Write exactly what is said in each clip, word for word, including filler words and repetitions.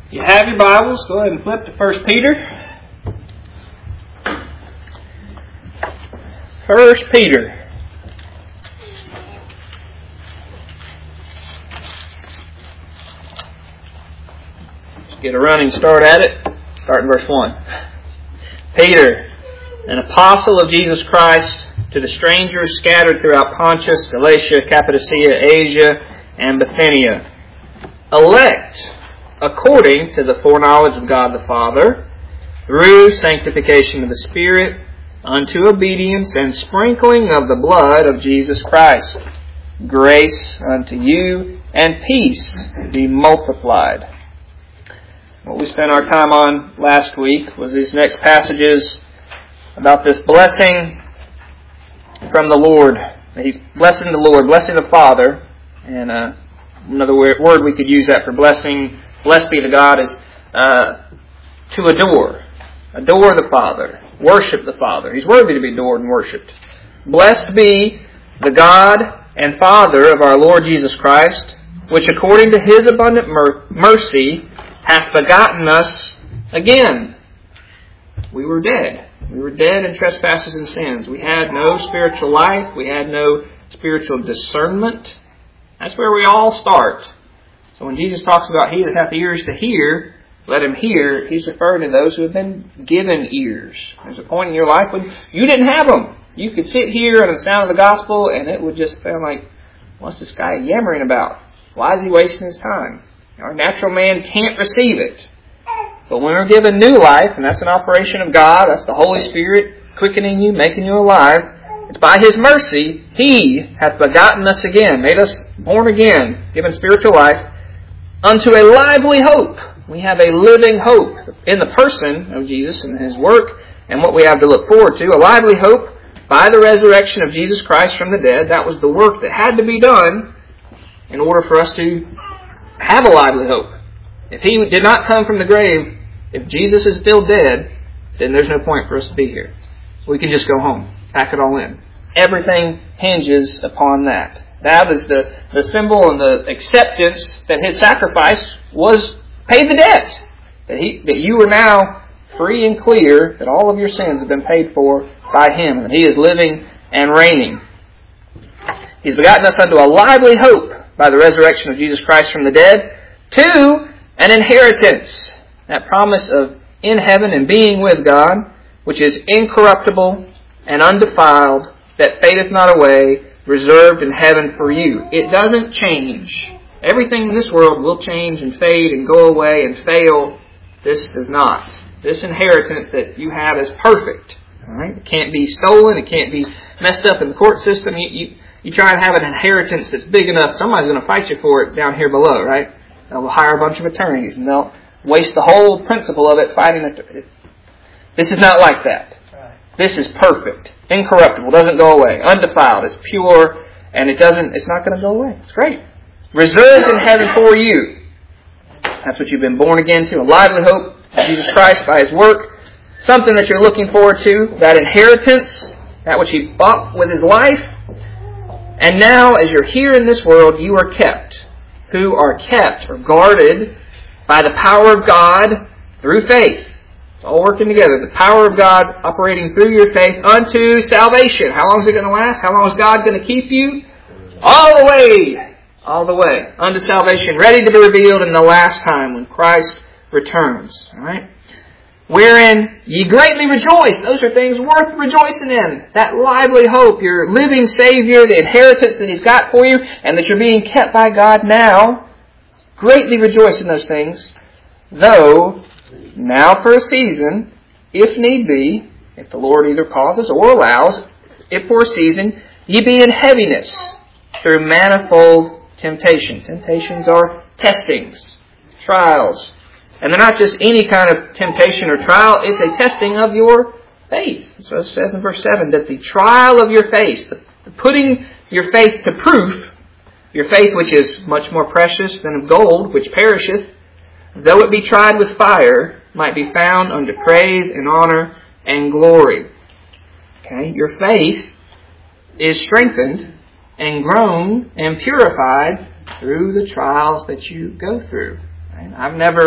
You have your Bibles, go ahead and flip to First Peter. First Peter. Let's get a running start at it. Start in verse one. Peter, an apostle of Jesus Christ, to the strangers scattered throughout Pontus, Galatia, Cappadocia, Asia, and Bithynia, elect according to the foreknowledge of God the Father, through sanctification of the Spirit, unto obedience and sprinkling of the blood of Jesus Christ. Grace unto you and peace be multiplied. What we spent our time on last week was these next passages about this blessing from the Lord. He's blessing the Lord, blessing the Father. And uh, another word we could use that for blessing, blessed be the God, is uh, to adore. Adore the Father. Worship the Father. He's worthy to be adored and worshipped. Blessed be the God and Father of our Lord Jesus Christ, which according to His abundant mer- mercy hath begotten us again. We were dead. We were dead in trespasses and sins. We had no spiritual life. We had no spiritual discernment. That's where we all start. So when Jesus talks about he that hath ears to hear, let him hear, He's referring to those who have been given ears. There's a point in your life when you didn't have them. You could sit here on the sound of the gospel and it would just sound like, what's this guy yammering about? Why is he wasting his time? Our natural man can't receive it. But when we're given new life, and that's an operation of God, that's the Holy Spirit quickening you, making you alive, it's by His mercy, He hath begotten us again, made us born again, given spiritual life, unto a lively hope. We have a living hope in the person of Jesus and His work and what we have to look forward to. A lively hope by the resurrection of Jesus Christ from the dead. That was the work that had to be done in order for us to have a lively hope. If He did not come from the grave, if Jesus is still dead, then there's no point for us to be here. We can just go home, pack it all in. Everything hinges upon that. That is the, the symbol and the acceptance that His sacrifice was paid the debt. That he that you are now free and clear, that all of your sins have been paid for by Him, and He is living and reigning. He's begotten us unto a lively hope by the resurrection of Jesus Christ from the dead, to an inheritance, that promise of in heaven and being with God, which is incorruptible and undefiled, that fadeth not away, reserved in heaven for you. It doesn't change. Everything in this world will change and fade and go away and fail. This does not. This inheritance that you have is perfect. All right? It can't be stolen. It can't be messed up in the court system. You, you, you try and have an inheritance that's big enough, somebody's going to fight you for it down here below, right? They'll hire a bunch of attorneys and they'll waste the whole principle of it fighting it. This is not like that. This is perfect, incorruptible, doesn't go away, undefiled, it's pure, and it doesn't. It's not going to go away. It's great. Reserved in heaven for you. That's what you've been born again to. A lively hope of Jesus Christ by His work. Something that you're looking forward to. That inheritance. That which He bought with His life. And now, as you're here in this world, you are kept. Who are kept or guarded by the power of God through faith. It's all working together. The power of God operating through your faith unto salvation. How long is it going to last? How long is God going to keep you? All the way. All the way. Unto salvation. Ready to be revealed in the last time when Christ returns. All right? Wherein ye greatly rejoice. Those are things worth rejoicing in. That lively hope. Your living Savior. The inheritance that He's got for you. And that you're being kept by God now. Greatly rejoice in those things. Though, now for a season, if need be, if the Lord either causes or allows, if for a season, ye be in heaviness through manifold temptation. Temptations are testings, trials. And they're not just any kind of temptation or trial, it's a testing of your faith. So it says in verse seven, that the trial of your faith, the putting your faith to proof, your faith which is much more precious than of gold, which perisheth, though it be tried with fire, might be found unto praise and honor and glory. Okay, your faith is strengthened and grown and purified through the trials that you go through. Right? I've never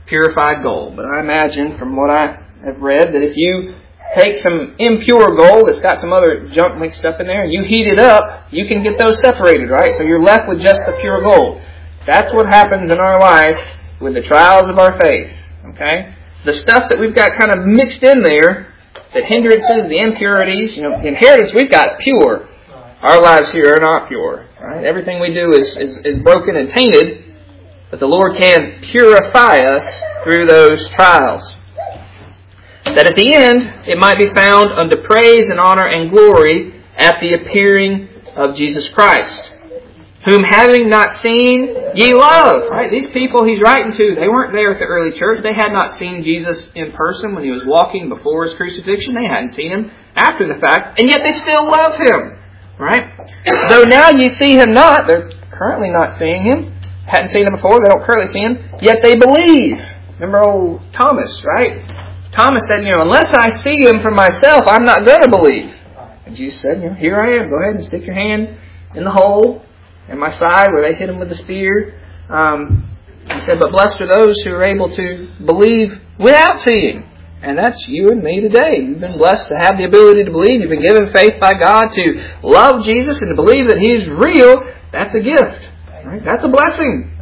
purified gold. But I imagine from what I have read that if you take some impure gold that's got some other junk mixed up in there and you heat it up, you can get those separated, right? So you're left with just the pure gold. That's what happens in our life with the trials of our faith. Okay? The stuff that we've got kind of mixed in there, the hindrances, the impurities, you know, the inheritance we've got is pure. Our lives here are not pure. Right? Everything we do is, is, is broken and tainted, but the Lord can purify us through those trials. That at the end, it might be found unto praise and honor and glory at the appearing of Jesus Christ, whom having not seen, ye love. Right? These people he's writing to, they weren't there at the early church. They had not seen Jesus in person when he was walking before his crucifixion. They hadn't seen him after the fact, and yet they still love him. Right? Though now ye see him not, they're currently not seeing him. Hadn't seen him before, they don't currently see him, yet they believe. Remember old Thomas, right? Thomas said, you know, unless I see him for myself, I'm not going to believe. And Jesus said, you know, here I am. Go ahead and stick your hand in the hole in my side where they hit him with the spear. Um, he said, but blessed are those who are able to believe without seeing. And that's you and me today. You've been blessed to have the ability to believe. You've been given faith by God to love Jesus and to believe that He is real. That's a gift. Right? That's a blessing.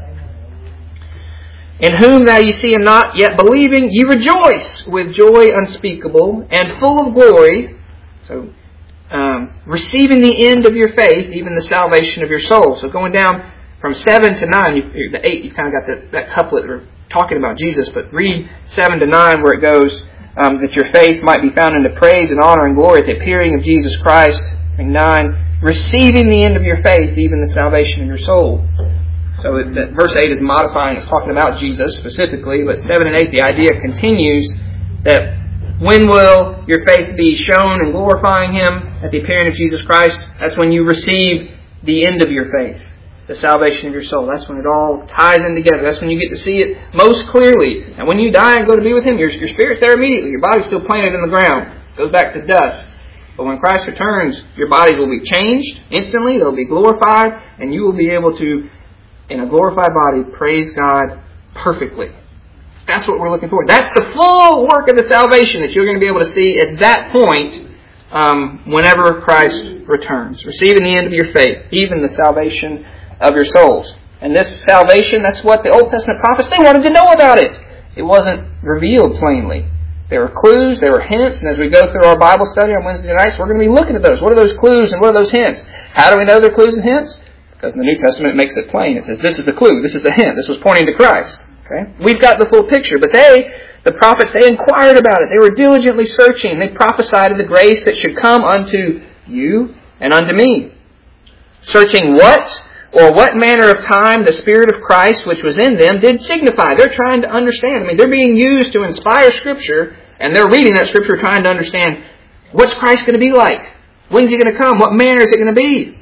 In whom thou ye see him not, yet believing, ye rejoice with joy unspeakable and full of glory. So, um, receiving the end of your faith, even the salvation of your soul. So going down from seven to nine, you, the eight, you've kind of got the, that couplet that we're talking about Jesus, but read seven to nine where it goes, um, that your faith might be found into praise and honor and glory at the appearing of Jesus Christ. And nine, receiving the end of your faith, even the salvation of your soul. So that verse eight is modifying, it's talking about Jesus specifically, but seven and eight, the idea continues that when will your faith be shown and glorifying Him at the appearing of Jesus Christ? That's when you receive the end of your faith, the salvation of your soul. That's when it all ties in together. That's when you get to see it most clearly. And when you die and go to be with Him, your, your spirit's there immediately. Your body's still planted in the ground. It goes back to dust. But when Christ returns, your bodies will be changed instantly. They'll be glorified, and you will be able to, in a glorified body, praise God perfectly. That's what we're looking for. That's the full work of the salvation that you're going to be able to see at that point um, whenever Christ returns. Receiving the end of your faith, even the salvation of your souls. And this salvation, that's what the Old Testament prophets, they wanted to know about it. It wasn't revealed plainly. There were clues, there were hints, and as we go through our Bible study on Wednesday nights, we're going to be looking at those. What are those clues and what are those hints? How do we know they're clues and hints? Because in the New Testament it makes it plain. It says, this is the clue, this is the hint, this was pointing to Christ. Okay? We've got the full picture, but they, the prophets, they inquired about it. They were diligently searching. They prophesied of the grace that should come unto you and unto me. Searching what or what manner of time the Spirit of Christ which was in them did signify. They're trying to understand. I mean, they're being used to inspire Scripture, and they're reading that Scripture trying to understand, what's Christ going to be like? When's He going to come? What manner is it going to be?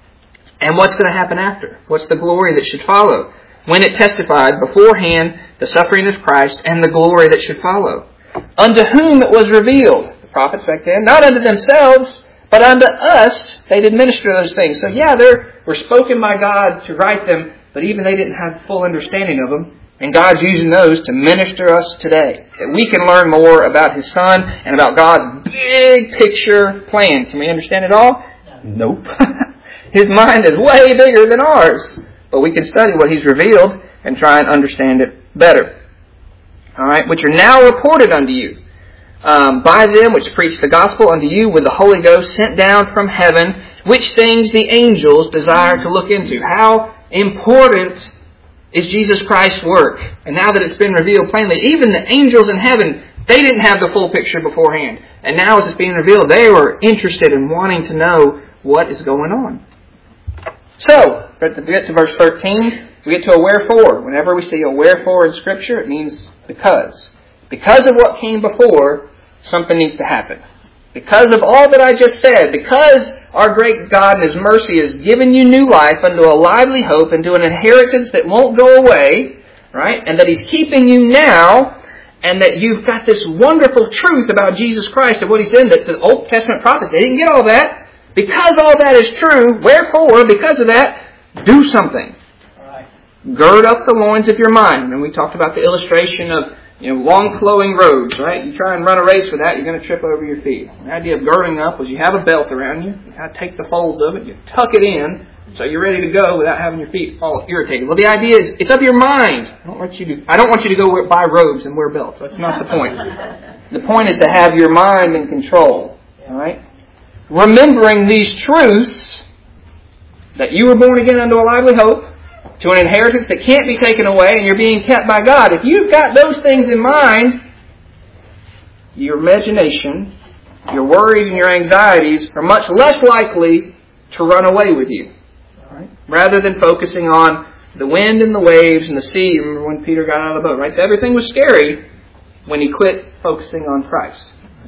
And what's going to happen after? What's the glory that should follow? When it testified beforehand the suffering of Christ and the glory that should follow. Unto whom it was revealed, the prophets back then, not unto themselves, but unto us they did minister those things. So yeah, they were spoken by God to write them, but even they didn't have full understanding of them. And God's using those to minister us today. That we can learn more about His Son and about God's big picture plan. Can we understand it all? Nope. His mind is way bigger than ours. But we can study what He's revealed and try and understand it better. All right, which are now reported unto you um, by them which preach the gospel unto you with the Holy Ghost sent down from heaven, which things the angels desire to look into. How important is Jesus Christ's work? And now that it's been revealed plainly, even the angels in heaven, they didn't have the full picture beforehand. And now as it's being revealed, they were interested in wanting to know what is going on. So, we get to verse thirteen, we get to a wherefore. Whenever we see a wherefore in Scripture, it means because. Because of what came before, something needs to happen. Because of all that I just said, because our great God in His mercy has given you new life unto a lively hope, and to an inheritance that won't go away, right? And that He's keeping you now, and that you've got this wonderful truth about Jesus Christ and what He's in, that the Old Testament prophets, they didn't get all that. Because all that is true, wherefore, because of that, do something. Right. Gird up the loins of your mind. And we talked about the illustration of, you know, long flowing robes, right? You try and run a race with that, you're going to trip over your feet. The idea of girding up was you have a belt around you, you kind of take the folds of it, you tuck it in, so you're ready to go without having your feet all irritated. Well, the idea is, it's of your mind. I don't want you to, I don't want you to go buy robes and wear belts. That's not the point. The point is to have your mind in control. All right? Remembering these truths, that you were born again unto a lively hope, to an inheritance that can't be taken away, and you're being kept by God. If you've got those things in mind, your imagination, your worries and your anxieties are much less likely to run away with you. Right? Rather than focusing on the wind and the waves and the sea. Remember when Peter got out of the boat, right? Everything was scary when he quit focusing on Christ.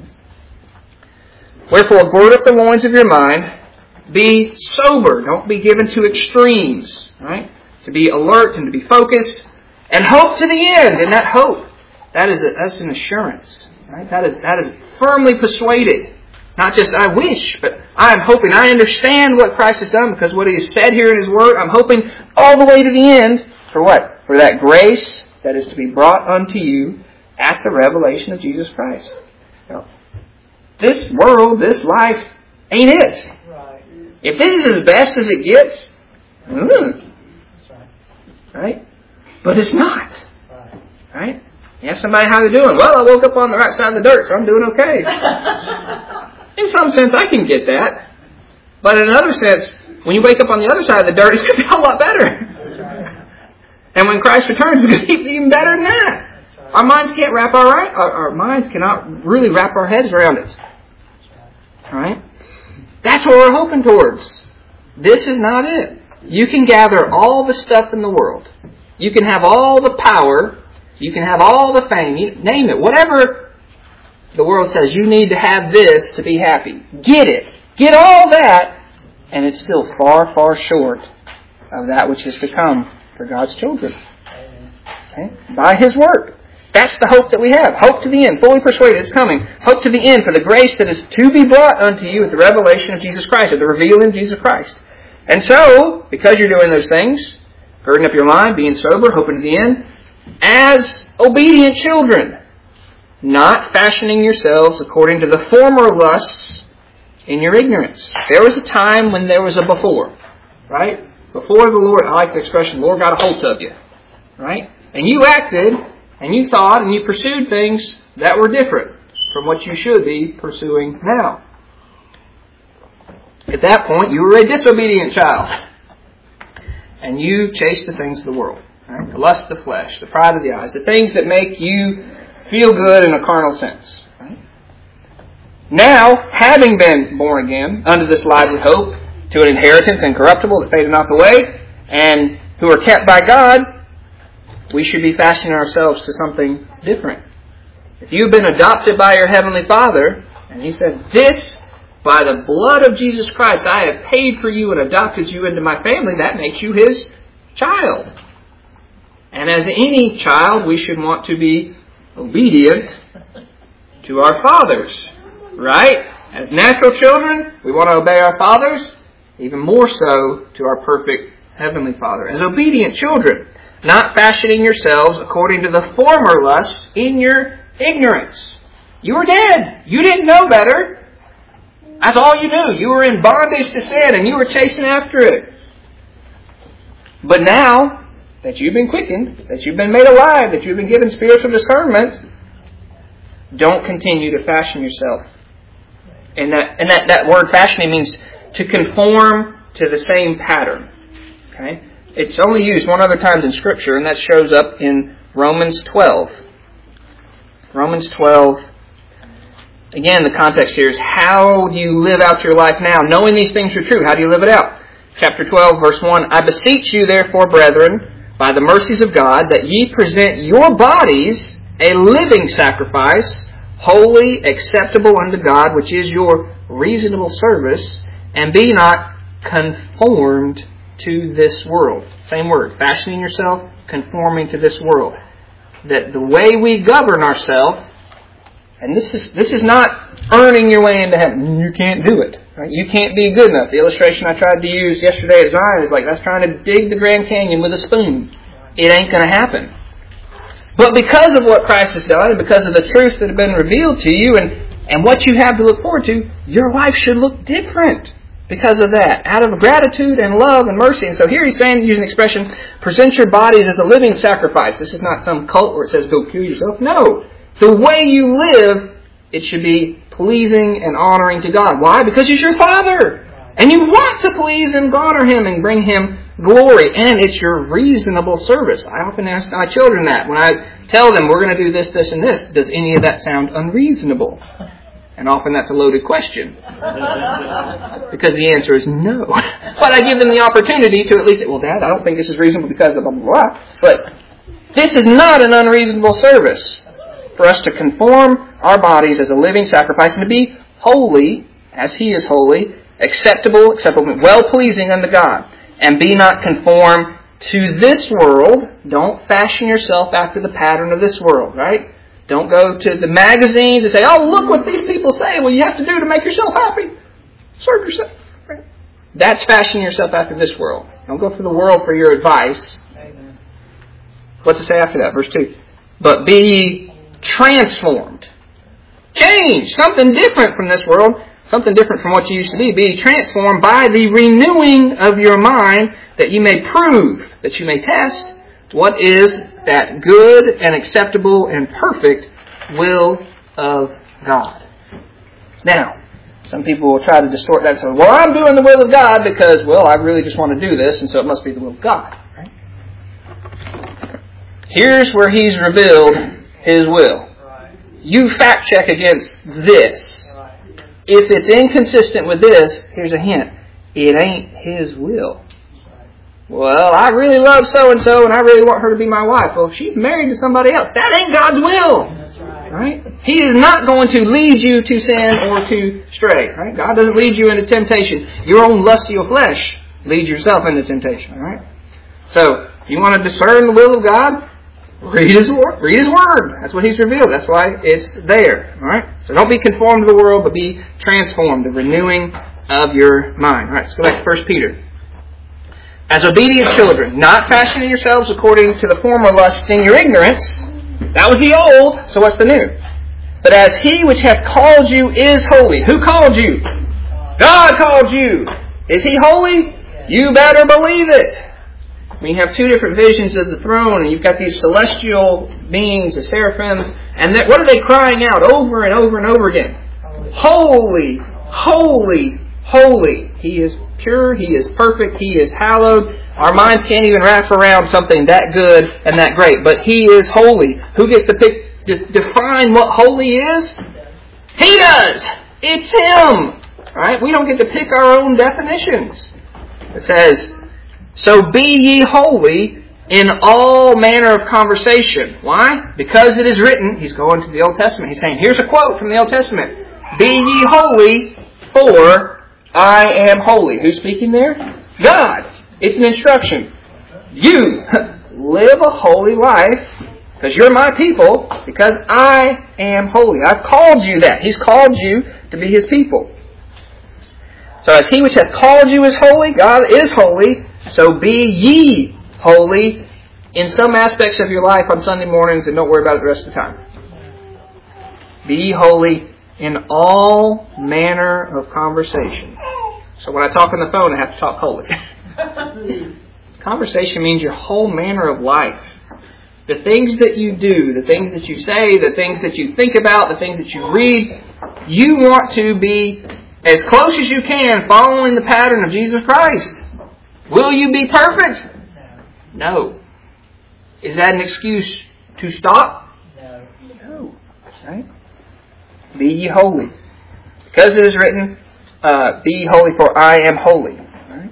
Wherefore, gird up the loins of your mind. Be sober. Don't be given to extremes. Right? To be alert and to be focused. And hope to the end. And that hope, that is a, that's an assurance. Right? That is that is firmly persuaded. Not just, I wish, but I'm hoping. I understand what Christ has done because what He has said here in His Word. I'm hoping all the way to the end. For what? For that grace that is to be brought unto you at the revelation of Jesus Christ. Now, this world, this life, ain't it. Right. If this is as best as it gets, mm, right? But it's not. Right? Right? You ask somebody how they're doing. Well, I woke up on the right side of the dirt, so I'm doing okay. In some sense, I can get that. But in another sense, when you wake up on the other side of the dirt, it's going to be a lot better. And when Christ returns, it's going to be even better than that. Our minds can't wrap our, right, our, our minds cannot really wrap our heads around it. All right? That's what we're hoping towards. This is not it. You can gather all the stuff in the world. You can have all the power. You can have all the fame. You name it. Whatever the world says, you need to have this to be happy. Get it. Get all that. And it's still far, far short of that which is to come for God's children. Okay? By His work. That's the hope that we have. Hope to the end. Fully persuaded it's coming. Hope to the end for the grace that is to be brought unto you at the revelation of Jesus Christ, at the revealing of Jesus Christ. And so, because you're doing those things, girding up your mind, being sober, hoping to the end, as obedient children, not fashioning yourselves according to the former lusts in your ignorance. There was a time when there was a before, right? Before the Lord, I like the expression, the Lord got a hold of you, right? And you acted, and you thought, and you pursued things that were different from what you should be pursuing now. At that point, you were a disobedient child. And you chased the things of the world. Right? The lust of the flesh, the pride of the eyes, the things that make you feel good in a carnal sense. Right? Now, having been born again unto this lively hope, to an inheritance incorruptible that fadeth not away, and who are kept by God, we should be fashioning ourselves to something different. If you've been adopted by your Heavenly Father, and He said, this, by the blood of Jesus Christ, I have paid for you and adopted you into my family, that makes you His child. And as any child, we should want to be obedient to our fathers. Right? As natural children, we want to obey our fathers, even more so to our perfect Heavenly Father. As obedient children, not fashioning yourselves according to the former lusts in your ignorance. You were dead. You didn't know better. That's all you knew. You were in bondage to sin and you were chasing after it. But now that you've been quickened, that you've been made alive, that you've been given spiritual discernment, don't continue to fashion yourself. And that and that, that word fashioning means to conform to the same pattern. Okay? It's only used one other time in Scripture, and that shows up in Romans twelve. Romans twelve. Again, the context here is how do you live out your life now? Knowing these things are true, how do you live it out? Chapter twelve, verse one. I beseech you, therefore, brethren, by the mercies of God, that ye present your bodies a living sacrifice, holy, acceptable unto God, which is your reasonable service, and be not conformed to this world. Same word. Fashioning yourself, conforming to this world. That the way we govern ourselves, and this is this is not earning your way into heaven. You can't do it. Right? You can't be good enough. The illustration I tried to use yesterday at Zion is like that's trying to dig the Grand Canyon with a spoon. it ain't going to happen. But because of what Christ has done, and because of the truths that have been revealed to you, and, and what you have to look forward to, your life should look different because of that, out of gratitude and love and mercy. And so here he's saying, using the expression, present your bodies as a living sacrifice. This is not some cult where it says go kill yourself. No. The way you live, it should be pleasing and honoring to God. Why? Because He's your Father. And you want to please and honor Him and bring Him glory. And it's your reasonable service. I often ask my children that. When I tell them we're going to do this, this, and this, does any of that sound unreasonable? And often that's a loaded question. Because the answer is no. But I give them the opportunity to at least say, well, Dad, I don't think this is reasonable because of blah, blah, blah. But this is not an unreasonable service. For us to conform our bodies as a living sacrifice and to be holy, as He is holy, acceptable, acceptable, well-pleasing unto God. And be not conformed to this world. Don't fashion yourself after the pattern of this world, right? Don't go to the magazines and say, oh, look what these people say. Well, you have to do to make yourself happy. Serve yourself. Right? That's fashioning yourself after this world. Don't go for the world for your advice. Amen. What's it say after that? Verse two. But be ye transformed. Change. Something different from this world. Something different from what you used to be. Be transformed by the renewing of your mind, that you may prove, that you may test, what is that good and acceptable and perfect will of God. Now, some people will try to distort that and say, well, I'm doing the will of God because, well, I really just want to do this, and so it must be the will of God. Right? Here's where He's revealed His will. You fact check against this. If it's inconsistent with this, here's a hint. It ain't His will. Well, I really love so-and-so and I really want her to be my wife. Well, if she's married to somebody else, that ain't God's will. Right? He is not going to lead you to sin or to stray. Right? God doesn't lead you into temptation. Your own lust of your flesh leads yourself into temptation. All right? So, you want to discern the will of God? Read His word. Read His word. That's what He's revealed. That's why it's there. All right? So don't be conformed to the world, but be transformed. The renewing of your mind. All right, let's go back to First Peter. As obedient children, not fashioning yourselves according to the former lusts in your ignorance. That was the old, so what's the new? But as He which hath called you is holy. Who called you? God called you. Is He holy? You better believe it. When you have two different visions of the throne, and you've got these celestial beings, the seraphims, and that, what are they crying out over and over and over again? Holy, holy, holy. He is pure, He is perfect, He is hallowed. Our minds can't even wrap around something that good and that great. But He is holy. Who gets to pick, de- define what holy is? He does! It's Him! Right? We don't get to pick our own definitions. It says, so be ye holy in all manner of conversation. Why? Because it is written, he's going to the Old Testament. He's saying, here's a quote from the Old Testament. Be ye holy, for I am holy. Who's speaking there? God. It's an instruction. You live a holy life because you're my people, because I am holy. I've called you that. He's called you to be His people. So as He which hath called you is holy, God is holy, so be ye holy in some aspects of your life on Sunday mornings, and don't worry about it the rest of the time. Be ye holy in all manner of conversation. So when I talk on the phone, I have to talk holy. Conversation means your whole manner of life. The things that you do, the things that you say, the things that you think about, the things that you read, you want to be as close as you can following the pattern of Jesus Christ. Will you be perfect? No. Is that an excuse to stop? No. No. Right? Be ye holy. Because it is written, uh, be ye holy, for I am holy. Right?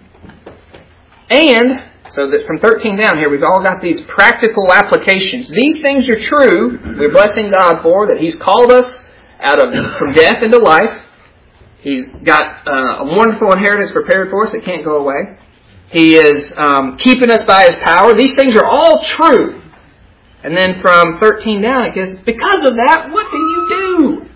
And, so that from thirteen down here, we've all got these practical applications. These things are true. We're blessing God for, that He's called us out of from death into life. He's got uh, a wonderful inheritance prepared for us that can't go away. He is um, keeping us by His power. These things are all true. And then from thirteen down, it goes, because of that, what do you do?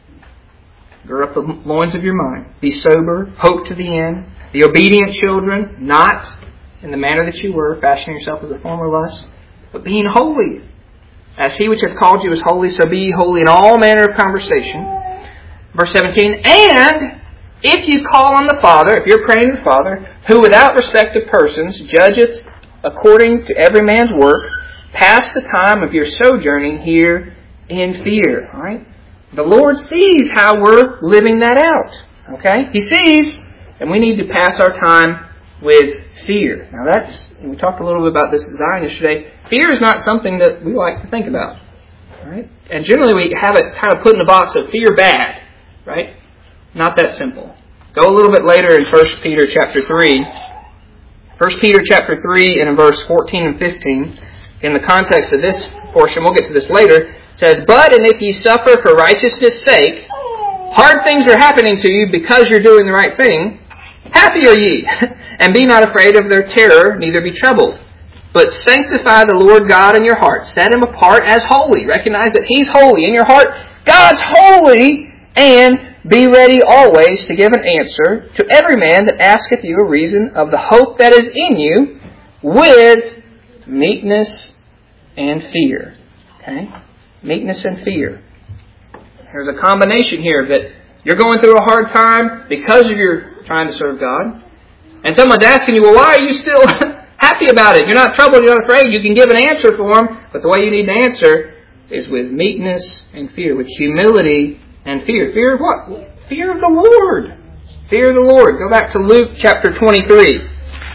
Gird up the loins of your mind. Be sober. Hope to the end. The obedient children, not in the manner that you were, fashioning yourself as a former lust. but being holy. As He which hath called you is holy, so be ye holy in all manner of conversation. Verse seventeen, and if you call on the Father, if you're praying to the Father, who without respect of persons judgeth according to every man's work, pass the time of your sojourning here in fear. All right? The Lord sees how we're living that out. Okay? He sees, and we need to pass our time with fear. Now that's, we talked a little bit about this design yesterday. Fear is not something that we like to think about. All right? And generally we have it kind of put in the box of fear bad. Right? Not that simple. Go a little bit later in First Peter chapter three. First Peter chapter three and in verse fourteen and fifteen. In the context of this portion, we'll get to this later, it says, but and if ye suffer for righteousness' sake, hard things are happening to you because you're doing the right thing. Happy are ye, and be not afraid of their terror, neither be troubled. But sanctify the Lord God in your heart. Set Him apart as holy. Recognize that He's holy. In your heart, God's holy. And be ready always to give an answer to every man that asketh you a reason of the hope that is in you, with meekness and fear. Okay? Meekness and fear. There's a combination here that you're going through a hard time because you're trying to serve God. And someone's asking you, well, why are you still happy about it? You're not troubled, you're not afraid. You can give an answer for them, but the way you need to answer is with meekness and fear, with humility and fear. Fear of what? Fear of the Lord. Fear of the Lord. Go back to Luke chapter twenty-three.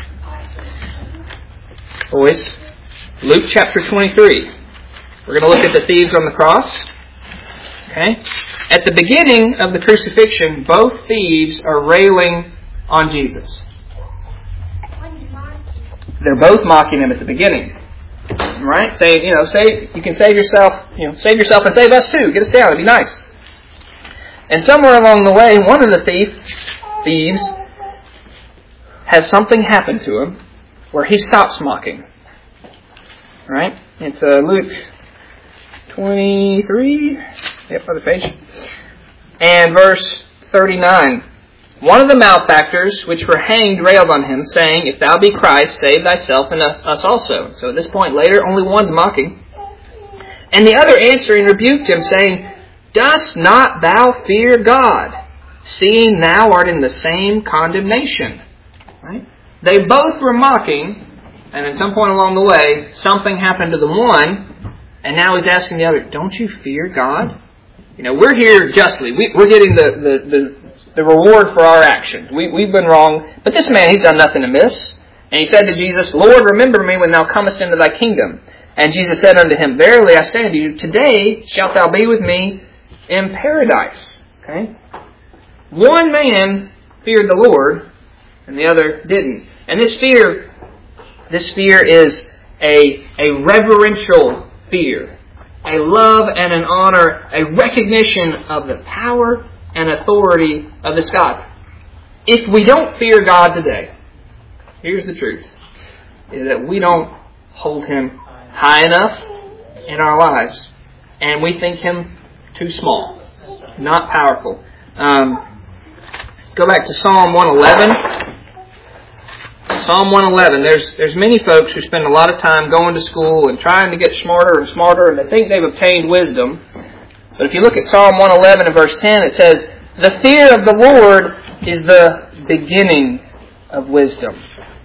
Boys, Luke chapter twenty-three. We're going to look at the thieves on the cross. Okay? At the beginning of the crucifixion, both thieves are railing on Jesus. They're both mocking Him at the beginning. Right? Saying, you know, say you can save yourself, you know, save yourself and save us too. Get us down, it'd be nice. And somewhere along the way, one of the thief, thieves has something happen to him where he stops mocking. Right? It's uh, Luke twenty-three, yep, other page, and verse thirty-nine. One of the malefactors which were hanged railed on him, saying, if thou be Christ, save thyself and us, us also. So at this point later, only one's mocking. And the other answering rebuked him, saying, dost not thou fear God, seeing thou art in the same condemnation? Right? They both were mocking, and at some point along the way, something happened to the one, and now he's asking the other, don't you fear God? You know, we're here justly. We, we're getting the, the, the, the reward for our actions. We, we've been wrong. But this man, he's done nothing amiss. And he said to Jesus, Lord, remember me when thou comest into thy kingdom. And Jesus said unto him, verily I say unto you, today shalt thou be with me in paradise. Okay? One man feared the Lord, and the other didn't. And this fear, this fear is a, a reverential fear. A love and an honor, a recognition of the power and authority of this God. If we don't fear God today, here's the truth, is that we don't hold Him high enough in our lives. And we think Him too small, not powerful. Um, go back to Psalm one eleven. Psalm one eleven. There's there's many folks who spend a lot of time going to school and trying to get smarter and smarter, and they think they've obtained wisdom. But if you look at Psalm one eleven and verse ten, it says, the fear of the Lord is the beginning of wisdom.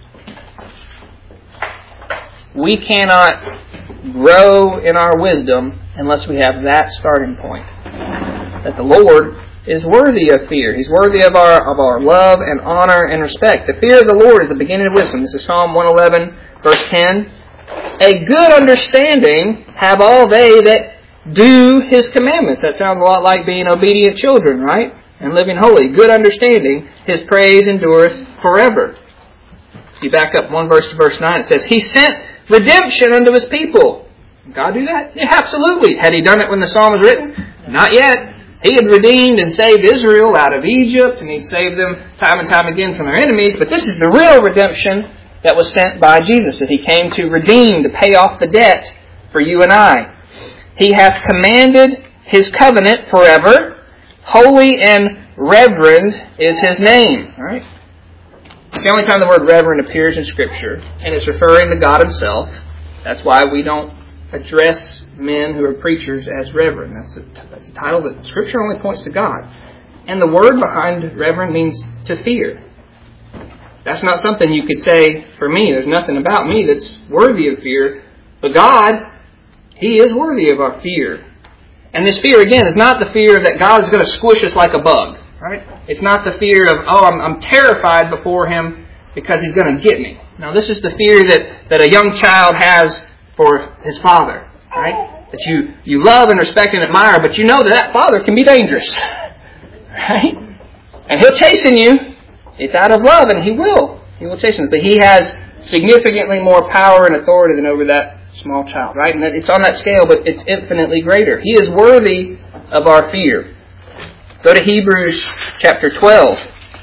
We cannot grow in our wisdom unless we have that starting point. That the Lord is worthy of fear. He's worthy of our of our love and honor and respect. The fear of the Lord is the beginning of wisdom. This is Psalm one eleven, verse ten. A good understanding have all they that do His commandments. That sounds a lot like being obedient children, right? And living holy. Good understanding. His praise endureth forever. If you back up one verse to verse nine, it says, He sent redemption unto His people. Did God do that? Yeah, absolutely. Had He done it when the psalm was written? Not yet. He had redeemed and saved Israel out of Egypt, and He'd saved them time and time again from their enemies. But this is the real redemption that was sent by Jesus, that He came to redeem, to pay off the debt for you and I. He hath commanded His covenant forever. Holy and reverend is His name. All right? It's the only time the word reverend appears in Scripture, and it's referring to God Himself. That's why we don't address men who are preachers as reverend. That's a, that's a title that Scripture only points to God. And the word behind reverend means to fear. That's not something you could say for me. There's nothing about me that's worthy of fear. But God, He is worthy of our fear. And this fear, again, is not the fear that God is going to squish us like a bug. Right? It's not the fear of, oh, I'm, I'm terrified before Him because He's going to get me. Now, this is the fear that, that a young child has for his father. Right? That you, you love and respect and admire, but you know that that father can be dangerous. Right? And He'll chasten you. It's out of love, and He will. He will chasten us. But He has significantly more power and authority than over that small child. Right? And it's on that scale, but it's infinitely greater. He is worthy of our fear. Go to Hebrews chapter twelve.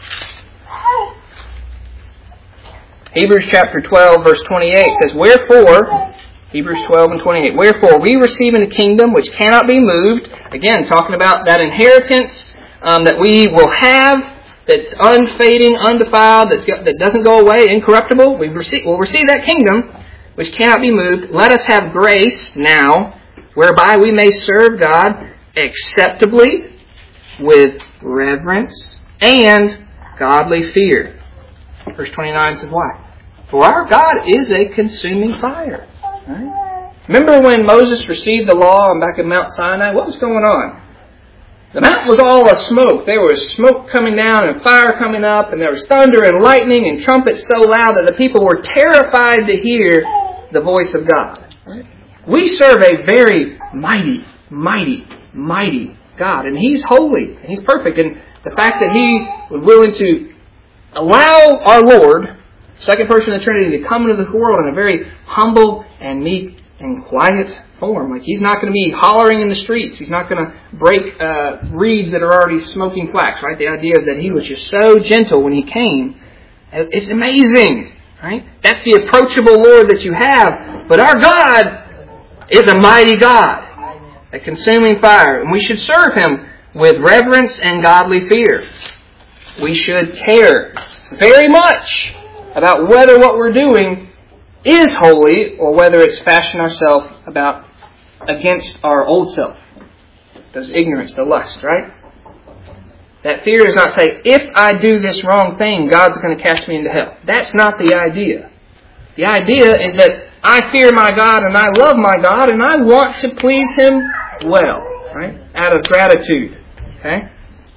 Hebrews chapter twelve, verse twenty-eight says, Wherefore, Hebrews twelve and twenty-eight, Wherefore we receive in a kingdom which cannot be moved. Again, talking about that inheritance um, that we will have, that's unfading, undefiled, that, that doesn't go away, incorruptible. We receive, we'll receive that kingdom which cannot be moved. Let us have grace now, whereby we may serve God acceptably, with reverence and godly fear. Verse twenty-nine says why? For our God is a consuming fire. Right? Remember when Moses received the law back at Mount Sinai? What was going on? The mountain was all a smoke. There was smoke coming down and fire coming up, and there was thunder and lightning and trumpets so loud that the people were terrified to hear the voice of God. Right? We serve a very mighty, mighty, mighty God, and He's holy, and He's perfect, and the fact that He was willing to allow our Lord, second person of the Trinity, to come into the world in a very humble and meek and quiet form. Like He's not going to be hollering in the streets. He's not going to break uh, reeds that are already smoking flax. Right? The idea that He was just so gentle when He came, it's amazing. Right? That's the approachable Lord that you have. But our God is a mighty God. A consuming fire. And we should serve Him with reverence and godly fear. We should care very much about whether what we're doing is holy or whether it's fashioned ourselves about against our old self. Those ignorance, the lust, right? That fear does not say, if I do this wrong thing, God's going to cast me into hell. That's not the idea. The idea is that I fear my God and I love my God and I want to please Him well, right? Out of gratitude. Okay?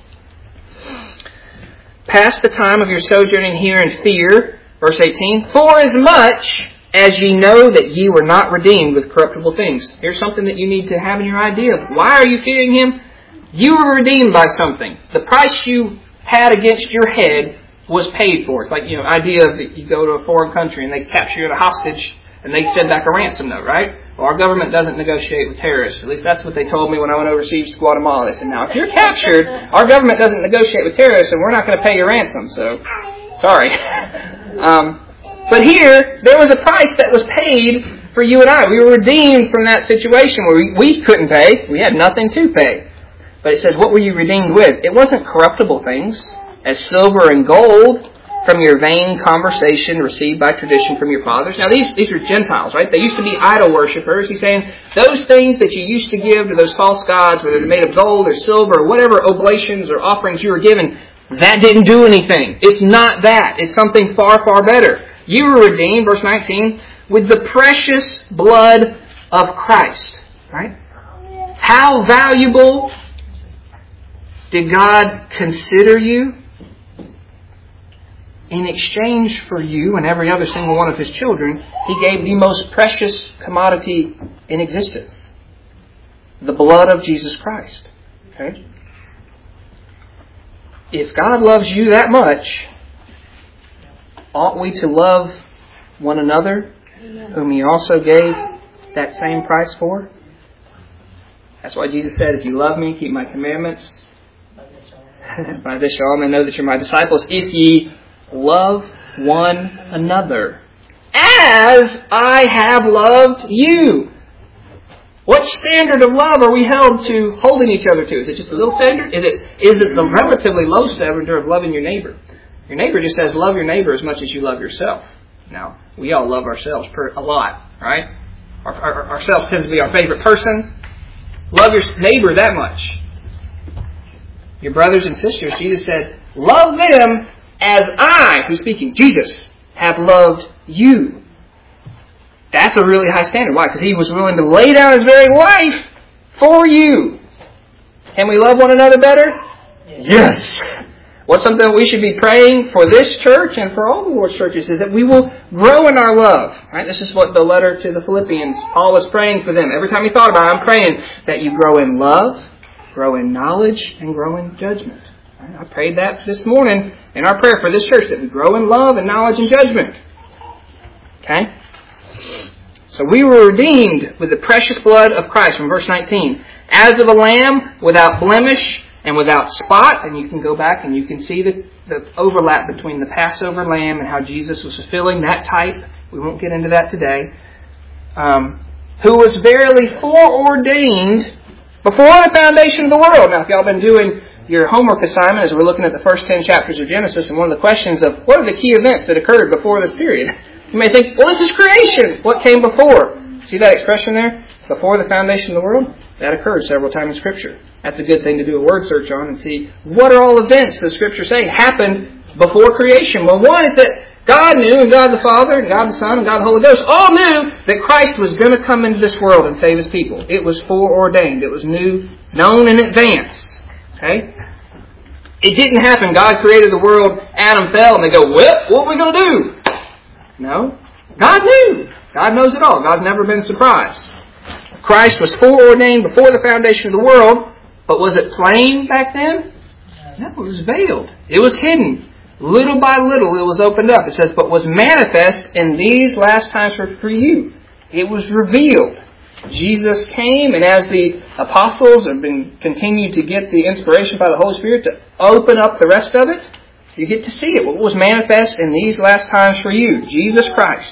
Pass the time of your sojourning here in fear, verse eighteen, for as much as ye know that ye were not redeemed with corruptible things. Here's something that you need to have in your idea. Why are you fearing Him? You were redeemed by something. The price you had against your head was paid for. It's like, you know, idea of that you go to a foreign country and they capture you at a hostage and they send back a ransom note, right? Well, our government doesn't negotiate with terrorists. At least that's what they told me when I went overseas to Guatemala. They said, now, if you're captured, our government doesn't negotiate with terrorists and we're not going to pay your ransom. So, sorry. um, but here, there was a price that was paid for you and I. We were redeemed from that situation where we, we couldn't pay. We had nothing to pay. But it says, what were you redeemed with? It wasn't corruptible things, as silver and gold, from your vain conversation received by tradition from your fathers. Now, these, these are Gentiles, right? They used to be idol worshippers. He's saying, those things that you used to give to those false gods, whether they're made of gold or silver or whatever oblations or offerings you were given, that didn't do anything. It's not that. It's something far, far better. You were redeemed, verse nineteen, with the precious blood of Christ, right? How valuable did God consider you? In exchange for you and every other single one of His children, He gave the most precious commodity in existence. The blood of Jesus Christ. Okay? If God loves you that much, ought we to love one another, whom He also gave that same price for? That's why Jesus said, if you love Me, keep My commandments. By this shall all men know that you're My disciples, if ye love one another, as I have loved you. What standard of love are we held to holding each other to? Is it just a little standard? Is it is it the relatively low standard of loving your neighbor? Your neighbor just says, love your neighbor as much as you love yourself. Now, we all love ourselves per, a lot, right? our, our, ourselves tends to be our favorite person. Love your neighbor that much. Your brothers and sisters, Jesus said, love them as I, who's speaking, Jesus, have loved you. That's a really high standard. Why? Because He was willing to lay down His very life for you. Can we love one another better? Yes. What's something that we should be praying for this church and for all the Lord's churches is that we will grow in our love. Right? This is what the letter to the Philippians, Paul was praying for them. Every time he thought about it, I'm praying that you grow in love, grow in knowledge, and grow in judgment. Right? I prayed that this morning in our prayer for this church, that we grow in love and knowledge and judgment. Okay? So we were redeemed with the precious blood of Christ from verse nineteen. As of a lamb without blemish and without spot. And you can go back and you can see the, the overlap between the Passover lamb and how Jesus was fulfilling that type. We won't get into that today. Um, who was verily foreordained before the foundation of the world. Now, if y'all been doing your homework assignment as we're looking at the first ten chapters of Genesis, and one of the questions of what are the key events that occurred before this period? You may think, well, this is creation. What came before? See that expression there? Before the foundation of the world? That occurs several times in Scripture. That's a good thing to do a word search on and see what are all events the Scripture say happened before creation. Well, one is that God knew, and God the Father, and God the Son, and God the Holy Ghost all knew that Christ was going to come into this world and save His people. It was foreordained. It was new, known in advance. Okay? It didn't happen. God created the world, Adam fell, and they go, well, what are we going to do? No. God knew. God knows it all. God's never been surprised. Christ was foreordained before the foundation of the world, but was it plain back then? No, it was veiled. It was hidden. Little by little it was opened up. It says, but was manifest in these last times for, for you. It was revealed. Jesus came, and as the apostles have been continued to get the inspiration by the Holy Spirit to open up the rest of it, you get to see it. What was manifest in these last times for you? Jesus Christ.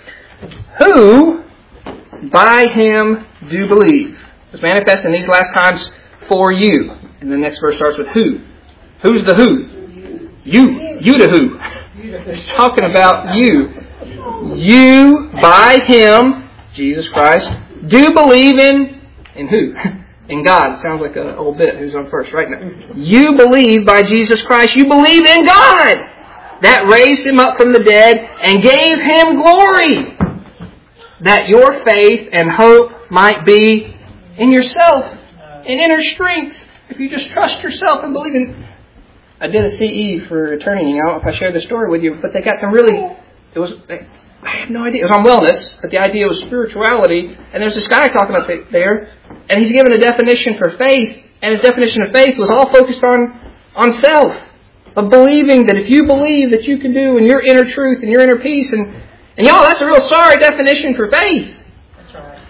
Who by Him do believe. It was manifest in these last times for you. And the next verse starts with who. Who's the who? You. You to who? It's talking about you. You by Him, Jesus Christ, do believe in, in who? In God. Sounds like an old bit. Who's on first right now? You believe by Jesus Christ. You believe in God. That raised Him up from the dead and gave Him glory. That your faith and hope might be in yourself, in inner strength. If you just trust yourself and believe in. I did a C E for attorney. I don't know if I shared the story with you, but they got some really. It was. I have no idea. It was on wellness, but the idea was spirituality. And there's this guy talking about it there, and he's given a definition for faith, and his definition of faith was all focused on on self, of believing that if you believe that you can do in your inner truth and your inner peace and. And y'all, that's a real sorry definition for faith. That's right.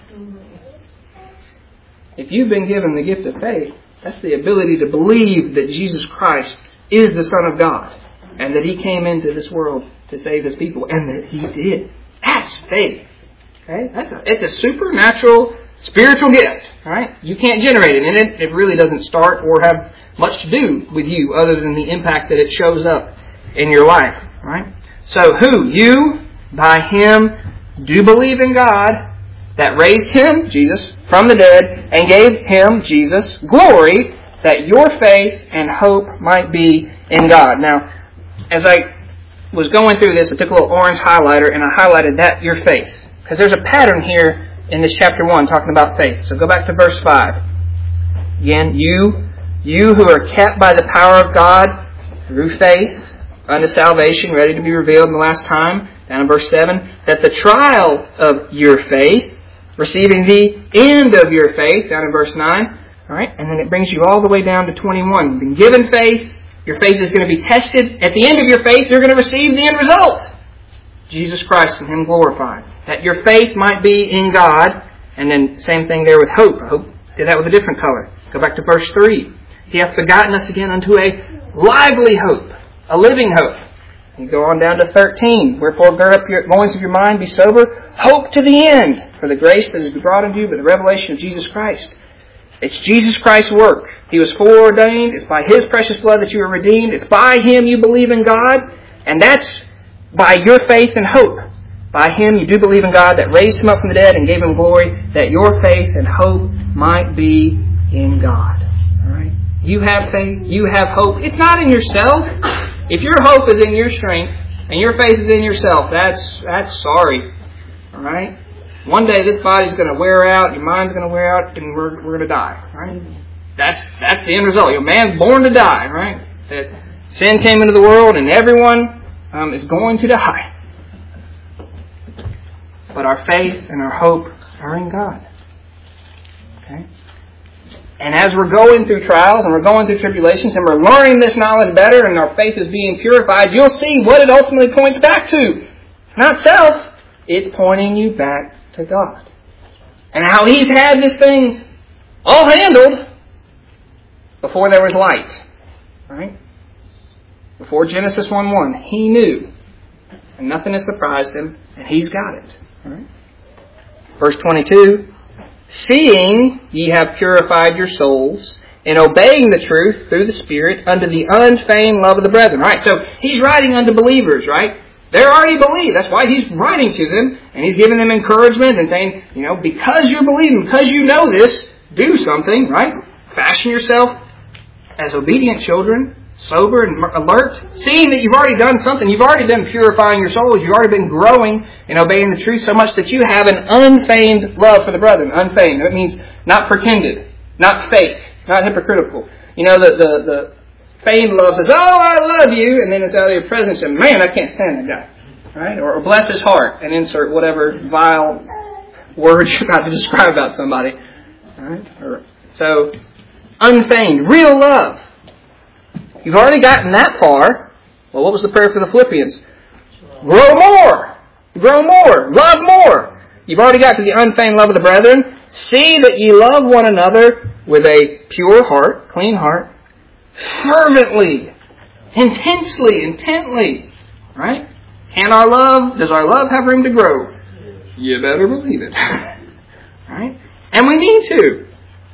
If you've been given the gift of faith, that's the ability to believe that Jesus Christ is the Son of God. And that He came into this world to save His people. And that He did. That's faith. Okay? That's a, it's a supernatural, spiritual gift. Right? You can't generate it. And it, it really doesn't start or have much to do with you other than the impact that it shows up in your life. Right? So who? You... By Him do believe in God that raised Him, Jesus, from the dead and gave Him, Jesus, glory that your faith and hope might be in God. Now, as I was going through this, I took a little orange highlighter and I highlighted that, your faith. Because there's a pattern here in this chapter one talking about faith. So go back to verse five. Again, you, you who are kept by the power of God through faith unto salvation, ready to be revealed in the last time. Down in verse seven, that the trial of your faith, receiving the end of your faith, down in verse nine. All right, and then it brings you all the way down to twenty-one. You've been given faith. Your faith is going to be tested. At the end of your faith, you're going to receive the end result. Jesus Christ and Him glorified. That your faith might be in God. And then same thing there with hope. I hope did that with a different color. Go back to verse three. He hath begotten us again unto a lively hope, a living hope. You go on down to thirteen. Wherefore gird up your loins of your mind, be sober, hope to the end, for the grace that is brought unto you by the revelation of Jesus Christ. It's Jesus Christ's work. He was foreordained. It's by His precious blood that you are redeemed. It's by Him you believe in God. And that's by your faith and hope. By Him you do believe in God that raised Him up from the dead and gave Him glory, that your faith and hope might be in God. All right? You have faith. You have hope. It's not in yourself. If your hope is in your strength and your faith is in yourself, that's that's sorry. All right? One day this body's going to wear out, your mind's going to wear out, and we're we're going to die. Right? That's that's the end result. Your man's born to die. Right? That sin came into the world, and everyone um, is going to die. But our faith and our hope are in God. Okay? And as we're going through trials and we're going through tribulations and we're learning this knowledge better and our faith is being purified, you'll see what it ultimately points back to. It's not self. It's pointing you back to God. And how He's had this thing all handled before there was light. Right? Before Genesis one one. He knew. And nothing has surprised Him. And He's got it. All right. Verse twenty-two, seeing ye have purified your souls in obeying the truth through the Spirit unto the unfeigned love of the brethren. Right? So He's writing unto believers, right? They're already believed. That's why He's writing to them. And He's giving them encouragement and saying, you know, because you're believing, because you know this, do something, right? Fashion yourself as obedient children, sober and alert, seeing that you've already done something. You've already been purifying your souls. You've already been growing in obeying the truth so much that you have an unfeigned love for the brethren. Unfeigned. That means not pretended, not fake, not hypocritical. You know, the, the, the feigned love says, oh, I love you, and then it's out of your presence, and man, I can't stand that guy. Right? Or, or bless his heart, and insert whatever vile words you're about to describe about somebody. Right? Or, so, unfeigned, real love. You've already gotten that far. Well, what was the prayer for the Philippians? Grow more. Grow more. Love more. You've already got to the unfeigned love of the brethren. See that ye love one another with a pure heart, clean heart, fervently, intensely, intently. Right? Can our love, does our love have room to grow? You better believe it. Right? And we need to.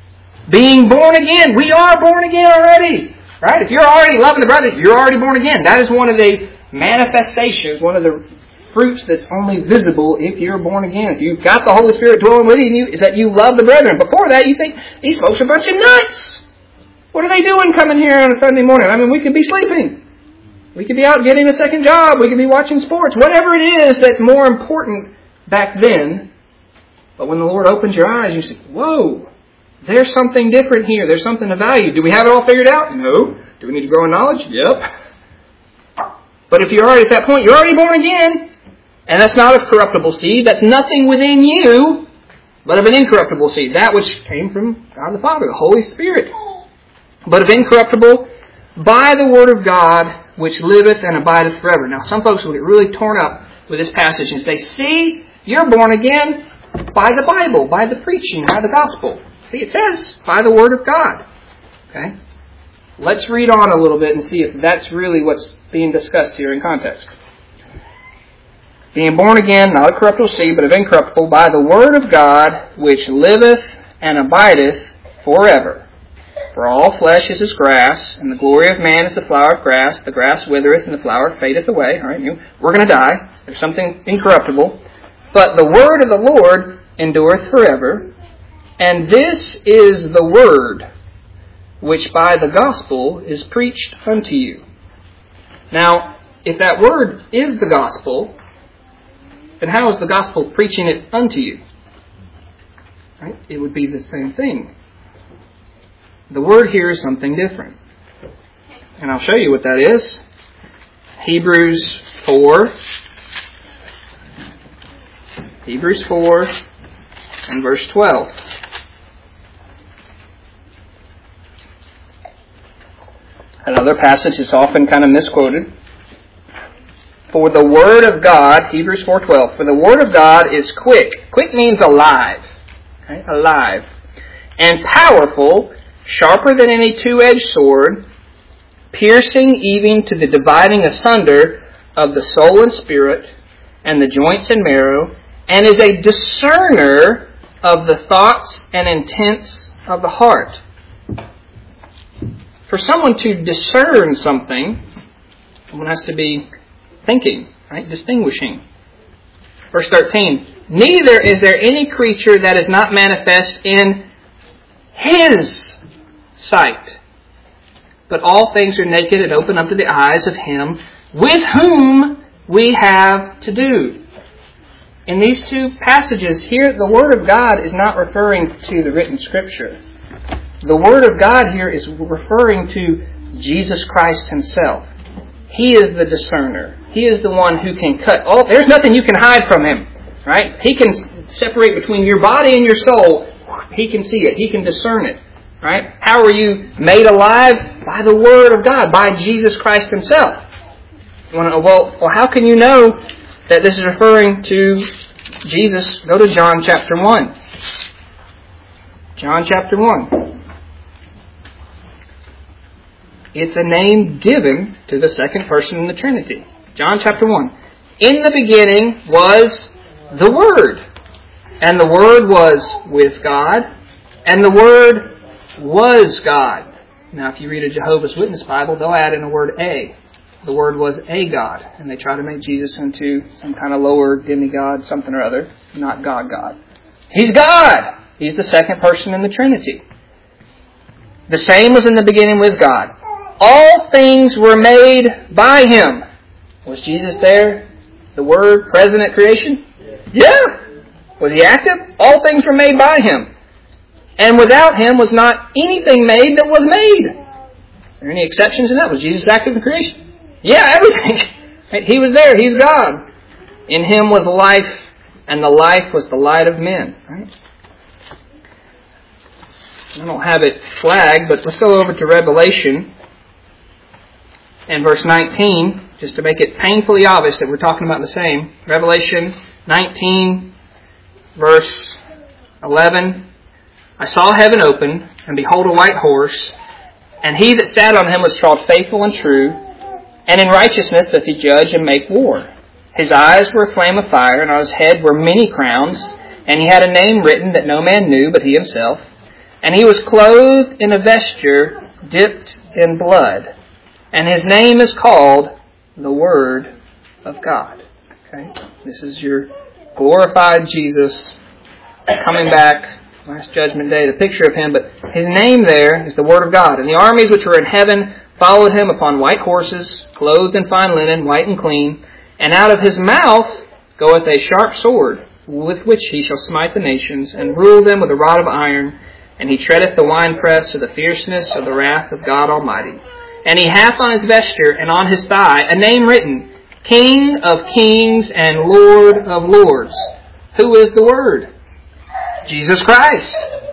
Being born again. We are born again already. Right? If you're already loving the brother, you're already born again. That is one of the manifestations, one of the fruits that's only visible if you're born again. If you've got the Holy Spirit dwelling within you, is that you love the brethren. Before that, you think, these folks are a bunch of nuts. What are they doing coming here on a Sunday morning? I mean, we could be sleeping. We could be out getting a second job. We could be watching sports. Whatever it is that's more important back then. But when the Lord opens your eyes, you say, whoa. There's something different here. There's something of value. Do we have it all figured out? No. Do we need to grow in knowledge? Yep. But if you're already at that point, you're already born again. And that's not a corruptible seed. That's nothing within you, but of an incorruptible seed. That which came from God the Father, the Holy Spirit. But of incorruptible, by the Word of God, which liveth and abideth forever. Now, some folks will get really torn up with this passage and say, see, you're born again by the Bible, by the preaching, by the gospel. See, it says, by the Word of God. Okay? Let's read on a little bit and see if that's really what's being discussed here in context. Being born again, not of corruptible seed, but of incorruptible, by the Word of God, which liveth and abideth forever. For all flesh is as grass, and the glory of man is the flower of grass. The grass withereth, and the flower fadeth away. All right, you, we're going to die. There's something incorruptible. But the Word of the Lord endureth forever. And this is the word which by the gospel is preached unto you. Now, if that word is the gospel, then how is the gospel preaching it unto you? Right? It would be the same thing. The word here is something different. And I'll show you what that is. Hebrews four. Hebrews four and verse twelve. Another passage that's often kind of misquoted. For the Word of God, Hebrews four twelve, for the Word of God is quick. Quick means alive. Okay? Alive. And powerful, sharper than any two-edged sword, piercing even to the dividing asunder of the soul and spirit, and the joints and marrow, and is a discerner of the thoughts and intents of the heart. For someone to discern something, someone has to be thinking, right? Distinguishing. Verse thirteen. Neither is there any creature that is not manifest in His sight. But all things are naked and open up to the eyes of Him with whom we have to do. In these two passages here, the Word of God is not referring to the written Scripture. The Word of God here is referring to Jesus Christ Himself. He is the discerner. He is the one who can cut all. There's nothing you can hide from Him, right? He can separate between your body and your soul. He can see it. He can discern it, right? How are you made alive? By the Word of God, by Jesus Christ Himself. You want to know, well, well, how can you know that this is referring to Jesus? Go to John chapter one. John chapter one. It's a name given to the second person in the Trinity. John chapter one. In the beginning was the Word, and the Word was with God, and the Word was God. Now, if you read a Jehovah's Witness Bible, they'll add in a word a. The Word was a God, and they try to make Jesus into some kind of lower demigod, something or other, not God God. He's God! He's the second person in the Trinity. The same was in the beginning with God. All things were made by Him. Was Jesus there? The Word present at creation? Yeah! Was He active? All things were made by Him. And without Him was not anything made that was made. Are there any exceptions in that? Was Jesus active in creation? Yeah, everything. He was there. He's God. In Him was life, and the life was the light of men. Right? I don't have it flagged, but let's go over to Revelation and verse nineteen, just to make it painfully obvious that we're talking about the same. Revelation nineteen, verse eleven. I saw heaven open, and behold a white horse, and He that sat on him was called Faithful and True, and in righteousness does He judge and make war. His eyes were a flame of fire, and on His head were many crowns, and He had a name written that no man knew but He Himself. And He was clothed in a vesture dipped in blood, and His name is called the Word of God. Okay, this is your glorified Jesus coming back last judgment day, the picture of Him, but His name there is the Word of God. And the armies which were in heaven followed Him upon white horses, clothed in fine linen, white and clean. And out of His mouth goeth a sharp sword, with which He shall smite the nations, and rule them with a rod of iron. And He treadeth the winepress of the fierceness of the wrath of God Almighty. And He hath on His vesture and on His thigh a name written, King of kings and Lord of lords. Who is the Word? Jesus Christ.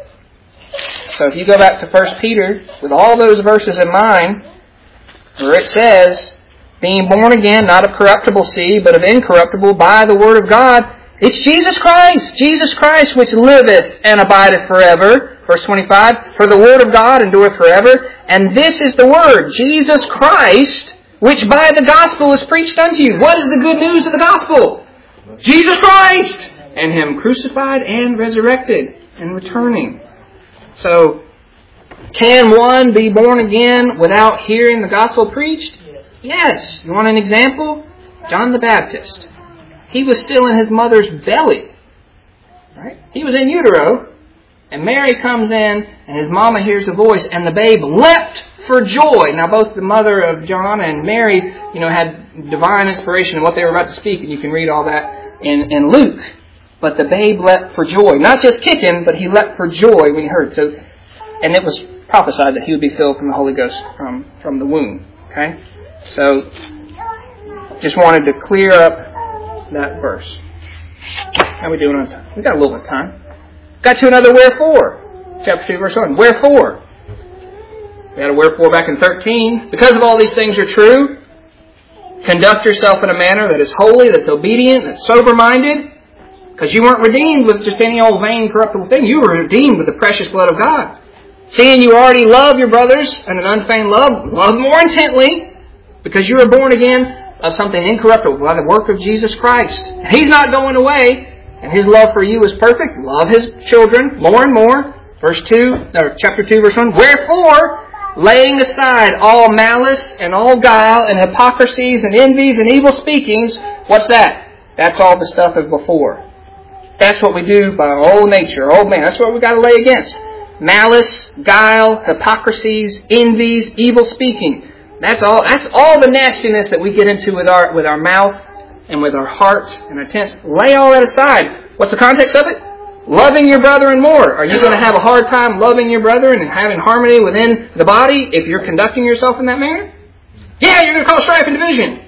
So if you go back to First Peter with all those verses in mind, where it says, being born again, not of corruptible seed, but of incorruptible, by the Word of God, it's Jesus Christ. Jesus Christ which liveth and abideth forever. Verse twenty-five, for the Word of God endureth forever. And this is the Word, Jesus Christ, which by the gospel is preached unto you. What is the good news of the gospel? Jesus Christ! And Him crucified and resurrected and returning. So, can one be born again without hearing the gospel preached? Yes. You want an example? John the Baptist. He was still in his mother's belly. Right? He was in utero. And Mary comes in, and his mama hears a voice, and the babe leapt for joy. Now, both the mother of John and Mary, you know, had divine inspiration in what they were about to speak, and you can read all that in, in Luke. But the babe leapt for joy. Not just kicking, but he leapt for joy when he heard. So, and it was prophesied that he would be filled from the Holy Ghost from, from the womb. Okay? So, just wanted to clear up that verse. How are we doing on time? We got a little bit of time. Got to another wherefore. Chapter two, verse one. Wherefore? We had a wherefore back in thirteen. Because of all these things are true, conduct yourself in a manner that is holy, that's obedient, that's sober-minded. Because you weren't redeemed with just any old vain, corruptible thing. You were redeemed with the precious blood of God. Seeing you already love your brothers and an unfeigned love, love more intently, because you were born again of something incorruptible by the work of Jesus Christ. He's not going away. And His love for you is perfect. Love His children more and more. Verse two, or chapter two, verse one. Wherefore, laying aside all malice and all guile and hypocrisies and envies and evil speakings, what's that? That's all the stuff of before. That's what we do by our old nature, our old man. That's what we've got to lay against. Malice, guile, hypocrisies, envies, evil speaking. That's all That's all the nastiness that we get into with our with our mouth and with our heart and our intents. Lay all that aside. What's the context of it? Loving your brethren more. Are you going to have a hard time loving your brethren and having harmony within the body if you're conducting yourself in that manner? Yeah, you're going to cause strife and division.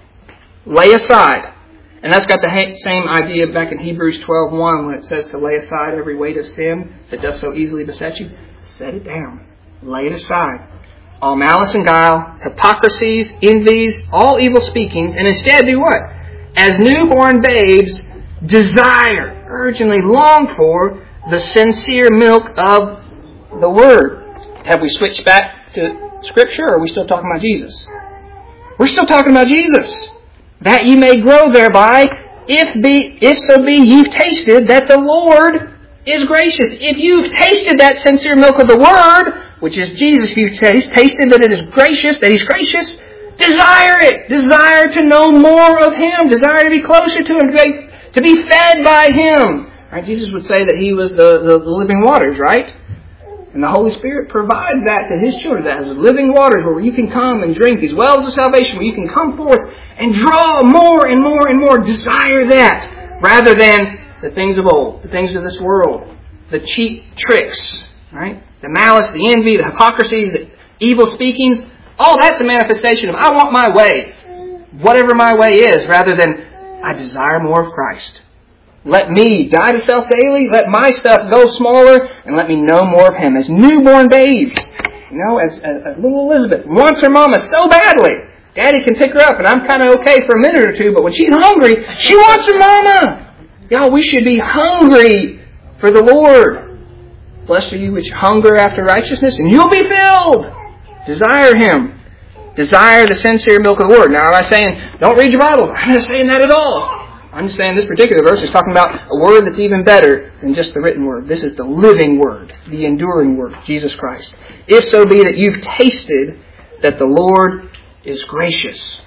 Lay aside. And that's got the same idea back in Hebrews twelve one when it says to lay aside every weight of sin that does so easily beset you. Set it down. Lay it aside. All malice and guile, hypocrisies, envies, all evil speakings, and instead do what? As newborn babes, desire, urgently long for the sincere milk of the Word. Have we switched back to Scripture, or are we still talking about Jesus? We're still talking about Jesus. That ye may grow thereby, if be if so be you've tasted that the Lord is gracious. If you've tasted that sincere milk of the Word, which is Jesus, if you've taste, tasted that it is gracious, that He's gracious, desire it. Desire to know more of Him. Desire to be closer to Him, to be, to be fed by Him. Right? Jesus would say that He was the, the, the living waters, right? And the Holy Spirit provides that to His children. That is living waters where you can come and drink these wells of salvation, where you can come forth and draw more and more and more. Desire that rather than the things of old, the things of this world, the cheap tricks, right? The malice, the envy, the hypocrisy, the evil speakings. All that's a manifestation of I want my way, whatever my way is, rather than I desire more of Christ. Let me die to self daily. Let my stuff go smaller and let me know more of Him. As newborn babes, you know, as, as, as little Elizabeth wants her mama so badly. Daddy can pick her up and I'm kind of okay for a minute or two, but when she's hungry, she wants her mama. Y'all, we should be hungry for the Lord. Blessed are you which hunger after righteousness, and you'll be filled. Desire Him. Desire the sincere milk of the Word. Now, am I saying, don't read your Bibles? I'm not saying that at all. I'm just saying this particular verse is talking about a Word that's even better than just the written Word. This is the living Word, the enduring Word, Jesus Christ. If so be that you've tasted that the Lord is gracious.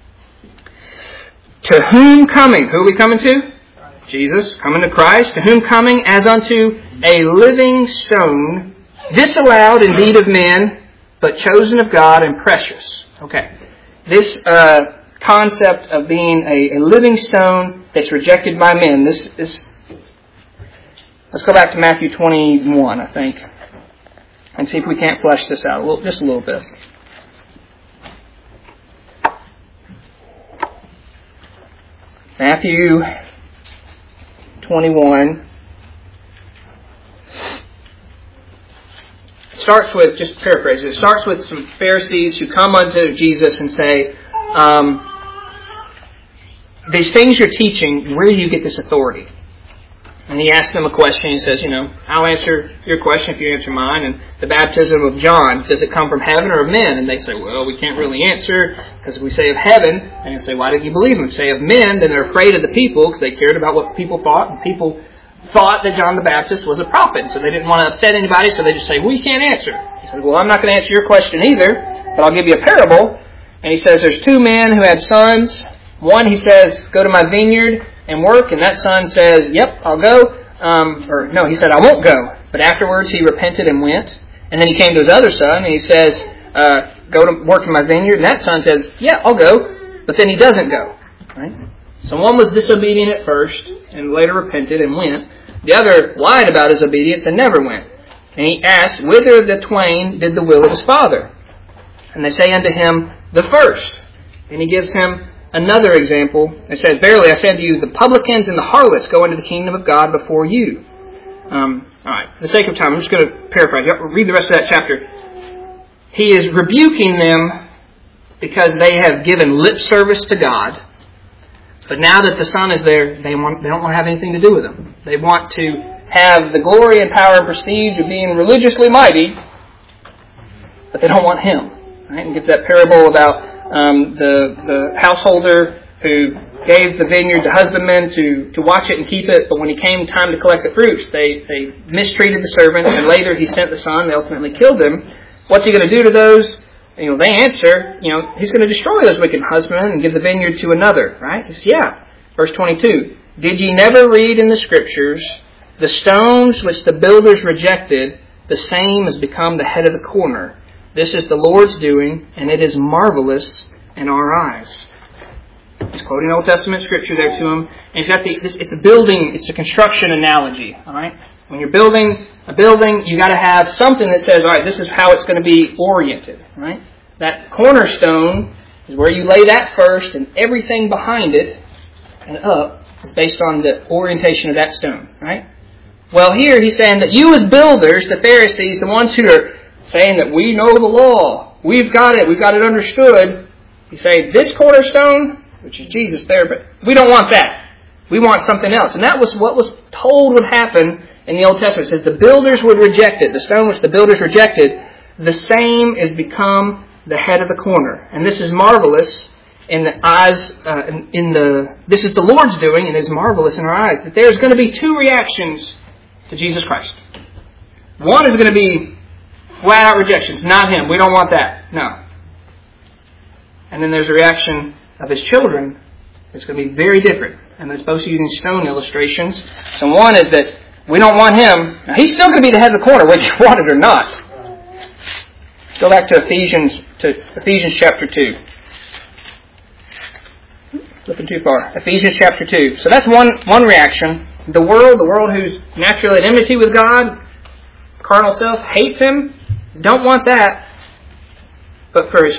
To whom coming? Who are we coming to? Jesus. Coming to Christ. To whom coming as unto a living stone, disallowed indeed of men, but chosen of God and precious. Okay. This uh, concept of being a, a living stone that's rejected by men. This is. Let's go back to Matthew twenty-one, I think, and see if we can't flesh this out a little, just a little bit. Matthew twenty-one. It starts with, just paraphrase it, it starts with some Pharisees who come unto Jesus and say, um, these things you're teaching, where do you get this authority? And He asks them a question. He says, you know, I'll answer your question if you answer mine. And the baptism of John, does it come from heaven or of men? And they say, well, we can't really answer because if we say of heaven, and you say, why did you believe him? If we say of men, then they're afraid of the people because they cared about what people thought. And people thought that John the Baptist was a prophet. So they didn't want to upset anybody. So they just say, we can't answer. He says, well, I'm not going to answer your question either, but I'll give you a parable. And he says, there's two men who had sons. One, he says, go to my vineyard and work, and that son says, yep, I'll go. Um, or no, he said, I won't go. But afterwards he repented and went. And then he came to his other son, and he says, uh, go to work in my vineyard. And that son says, yeah, I'll go. But then he doesn't go. Right? So one was disobedient at first, and later repented and went. The other lied about his obedience and never went. And he asked, whither the twain did the will of his father? And they say unto him, the first. And he gives him another example. It says, verily I say unto you, the publicans and the harlots go into the kingdom of God before you. Um, all right, for the sake of time, I'm just going to paraphrase. Read the rest of that chapter. He is rebuking them because they have given lip service to God. But now that the Son is there, they want they don't want to have anything to do with Him. They want to have the glory and power and prestige of being religiously mighty, but they don't want Him. Right? And gives that parable about Um, the the householder who gave the vineyard to husbandmen to, to watch it and keep it, but when he came time to collect the fruits, they, they mistreated the servants, and later he sent the son. They ultimately killed him. What's he going to do to those? You know, they answer, you know, he's going to destroy those wicked husbandmen and give the vineyard to another, right? He says, yeah. Verse twenty-two, did ye never read in the Scriptures, the stones which the builders rejected, the same has become the head of the corner. This is the Lord's doing, and it is marvelous in our eyes. He's quoting Old Testament Scripture there to him. And he's got the, this, it's a building, it's a construction analogy. All right? When you're building a building, you got to have something that says, all right, this is how it's going to be oriented. Right? That cornerstone is where you lay that first, and everything behind it and up is based on the orientation of that stone. Right? Well, here he's saying that you as builders, the Pharisees, the ones who are saying that we know the law, we've got it, we've got it understood, you say, this cornerstone, which is Jesus there, but we don't want that. We want something else. And that was what was told would happen in the Old Testament. It says the builders would reject it. The stone which the builders rejected, the same is become the head of the corner. And this is marvelous in the eyes, uh, in, in the, this is the Lord's doing, and is marvelous in our eyes. That there's going to be two reactions to Jesus Christ. One is going to be flat out rejections. Not Him. We don't want that. No. And then there's a reaction of His children. It's going to be very different. And it's supposed to using stone illustrations. So one is that we don't want Him. Now, He's still going to be the head of the corner, whether you want it or not. Go back to Ephesians, to Ephesians chapter two. Looking too far. Ephesians chapter two. So that's one, one reaction. The world, the world who's naturally at enmity with God, carnal self, hates Him, don't want that. But for His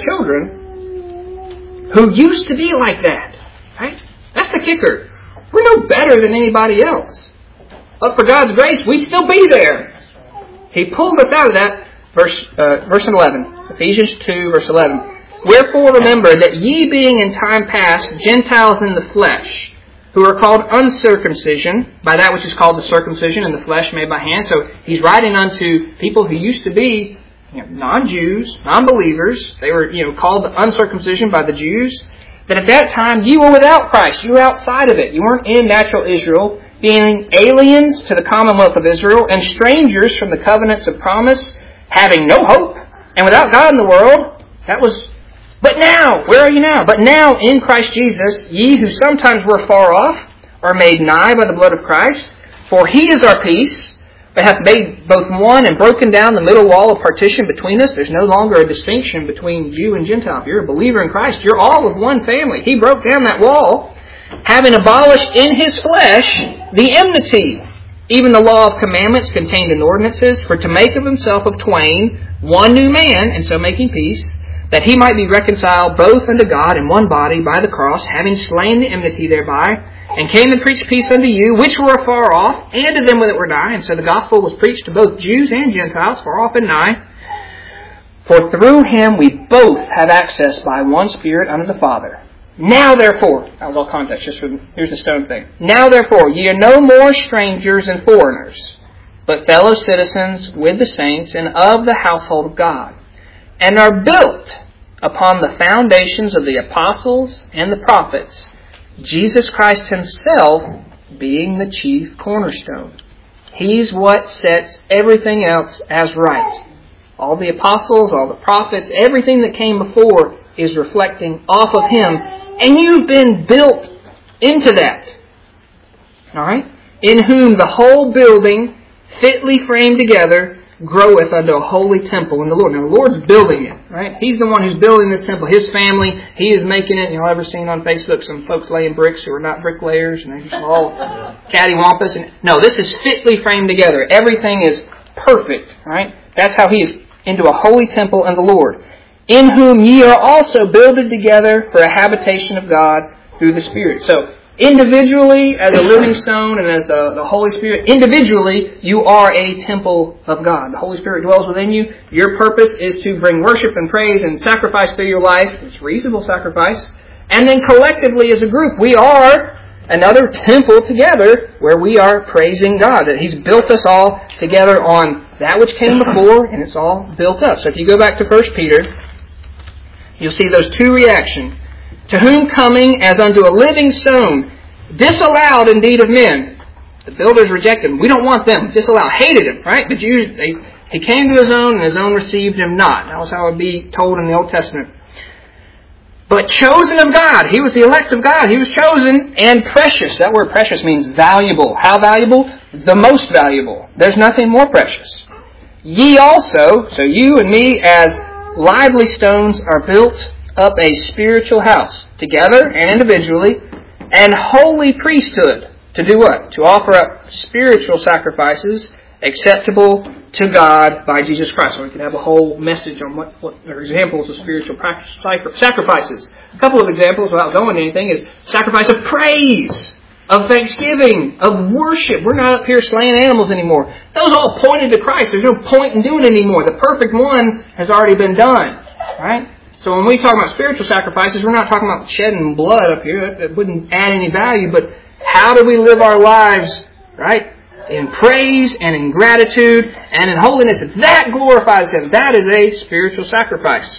children, who used to be like that, right? That's the kicker. We're no better than anybody else. But for God's grace, we'd still be there. He pulls us out of that. Verse, uh, verse eleven. Ephesians two, verse eleven. Wherefore remember that ye being in time past Gentiles in the flesh, who are called uncircumcision, by that which is called the circumcision in the flesh made by hand. So he's writing unto people who used to be, you know, non-Jews, non-believers. They were, you know, called the uncircumcision by the Jews. That at that time you were without Christ. You were outside of it. You weren't in natural Israel, being aliens to the commonwealth of Israel and strangers from the covenants of promise, having no hope and without God in the world. That was... But now, where are you now? But now in Christ Jesus, ye who sometimes were far off are made nigh by the blood of Christ. For He is our peace, but hath made both one and broken down the middle wall of partition between us. There's no longer a distinction between Jew and Gentile. If you're a believer in Christ, you're all of one family. He broke down that wall, having abolished in His flesh the enmity, even the law of commandments contained in ordinances, for to make of Himself of twain one new man, and so making peace, that He might be reconciled both unto God in one body by the cross, having slain the enmity thereby, and came and preached peace unto you, which were afar off, and to them that were nigh. And so the gospel was preached to both Jews and Gentiles, far off and nigh. For through Him we both have access by one Spirit unto the Father. Now therefore, that was all context, just for, here's the stone thing. Now therefore, ye are no more strangers and foreigners, but fellow citizens with the saints and of the household of God, and are built upon the foundations of the apostles and the prophets, Jesus Christ Himself being the chief cornerstone. He's what sets everything else as right. All the apostles, all the prophets, everything that came before is reflecting off of Him, and you've been built into that. All right? In whom the whole building, fitly framed together, groweth unto a holy temple in the Lord. Now, the Lord's building it, right? He's the one who's building this temple. His family, He is making it. You know, I've ever seen on Facebook some folks laying bricks who are not bricklayers, and they're just all cattywampus. And no, this is fitly framed together. Everything is perfect, right? That's how He is into a holy temple in the Lord, in whom ye are also builded together for a habitation of God through the Spirit. So, individually, as a living stone and as the, the Holy Spirit, individually, you are a temple of God. The Holy Spirit dwells within you. Your purpose is to bring worship and praise and sacrifice through your life. It's reasonable sacrifice. And then collectively as a group, we are another temple together where we are praising God. That He's built us all together on that which came before, and it's all built up. So if you go back to First Peter, you'll see those two reactions. To whom coming as unto a living stone, disallowed indeed of men. The builders rejected Him. We don't want them. Disallowed. Hated Him, right? The Jews, they, He came to His own, and His own received Him not. That was how it would be told in the Old Testament. but chosen of God. He was the elect of God. He was chosen and precious. That word precious means valuable. How valuable? The most valuable. There's nothing more precious. Ye also, so you and me as lively stones are built up a spiritual house, together and individually, and holy priesthood. To do what? To offer up spiritual sacrifices acceptable to God by Jesus Christ. So we could have a whole message on what, what are examples of spiritual practice, sacrifices. A couple of examples without going into anything is sacrifice of praise, of thanksgiving, of worship. We're not up here slaying animals anymore. Those all pointed to Christ. There's no point in doing it anymore. The perfect one has already been done. Right? So when we talk about spiritual sacrifices, we're not talking about shedding blood up here. That, that wouldn't add any value. But how do we live our lives, right? In praise and in gratitude and in holiness. That glorifies Him. That is a spiritual sacrifice,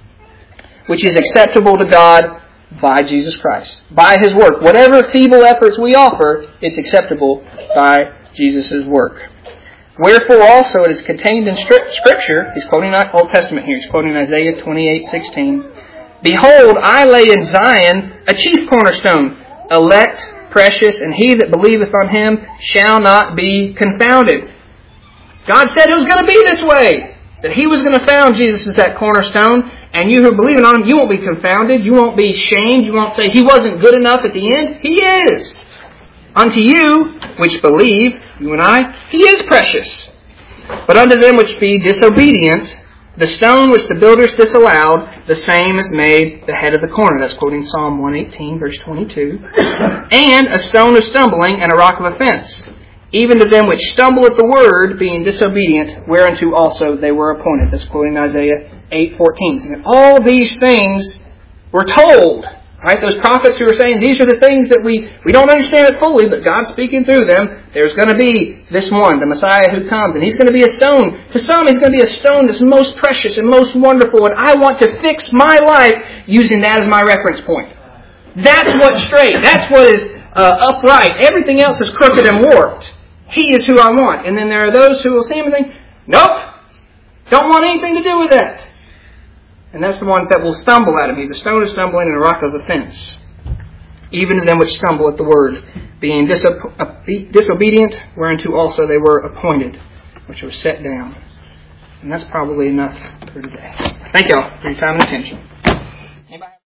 which is acceptable to God by Jesus Christ, by His work. Whatever feeble efforts we offer, it's acceptable by Jesus' work. Wherefore also it is contained in Scripture. He's quoting Old Testament here. He's quoting Isaiah twenty-eight sixteen. Behold, I lay in Zion a chief cornerstone, elect, precious, and he that believeth on Him shall not be confounded. God said it was going to be this way. That He was going to found Jesus as that cornerstone. And you who believe on Him, you won't be confounded. You won't be shamed. You won't say He wasn't good enough at the end. He is. Unto you which believe, you and I, He is precious. But unto them which be disobedient, the stone which the builders disallowed, the same is made the head of the corner. That's quoting Psalm one eighteen, verse twenty-two. And a stone of stumbling and a rock of offense. Even to them which stumble at the word, being disobedient, whereunto also they were appointed. That's quoting Isaiah eight fourteen. And all these things were told. Right? Those prophets who were saying, these are the things that we, we don't understand it fully, but God's speaking through them. There's going to be this one, the Messiah who comes, and He's going to be a stone. To some, He's going to be a stone that's most precious and most wonderful, and I want to fix my life using that as my reference point. That's what's straight. That's what is uh, upright. Everything else is crooked and warped. He is who I want. And then there are those who will see Him and think, nope, don't want anything to do with that. And that's the one that will stumble at Him. He's a stone of stumbling and a rock of offense. Even to them which stumble at the word, being diso- disobedient, whereunto also they were appointed, which was set down. And that's probably enough for today. Thank you all for your time and attention.